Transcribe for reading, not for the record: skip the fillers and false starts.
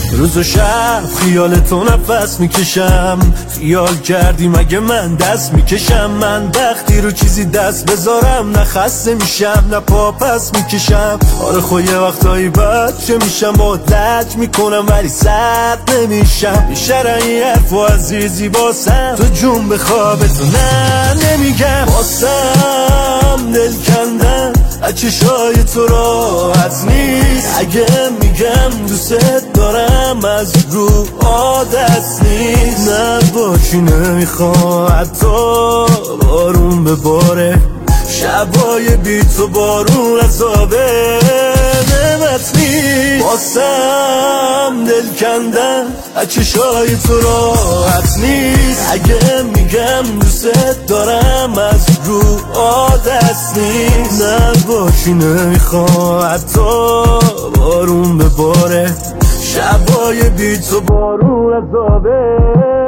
روز و شب خیال تو نفس میکشم، خیال کردی مگه من دست میکشم؟ من وقتی رو چیزی دست بذارم نه خسته میشم نه پاپس میکشم. آره خو یه وقتایی بچه میشم باهات لج میکنم ولی سرد نمیشم. بیشتر این حرف و عزیزی باسم تو جون به خواب تو نه نمیگم. باسم دل کندن از چشای تو راحت نیست. اگه میگم دوست دارم از رو عادت نیست. نباشی نمیخوام حتی بارون بباره، شبای بی تو بارون عذابه نمت نیست. باسم دل کندن از چشای تو راحت نیست. اگه میگم دوست دارم از رو عادت نیست. نباشی نمیخوام حتی بارون بباره، شبای بی تو بارون عذابه.